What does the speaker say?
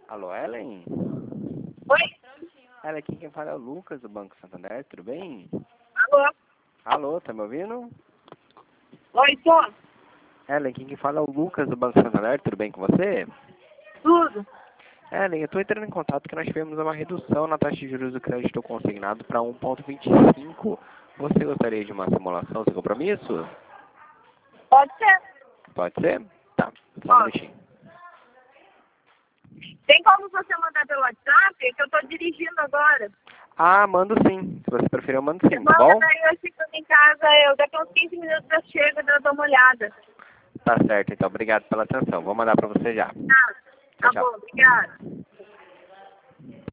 Alô, Ellen? Oi? Ellen, aqui quem fala é o Lucas, do Banco Santander, tudo bem? Alô? Alô, tá me ouvindo? Oi, tô. Ellen, aqui quem fala é o Lucas, do Banco Santander, tudo bem com você? Tudo. Ellen, eu estou entrando em contato porque nós tivemos uma redução na taxa de juros do crédito consignado para 1,25. Você gostaria de uma simulação sem compromisso? Pode ser. Pode ser? Tá, só um Pode. minutinho. Tem como você mandar pelo WhatsApp? Que eu tô dirigindo agora. Ah, mando sim. Se você preferir, eu mando sim, tá Manda, bom? daí eu fico em casa, daqui a uns 15 minutos eu chego e eu dou uma olhada. Tá certo, então. Obrigado pela atenção. Vou mandar para você já. Tá Tchau, tchau. bom, obrigada.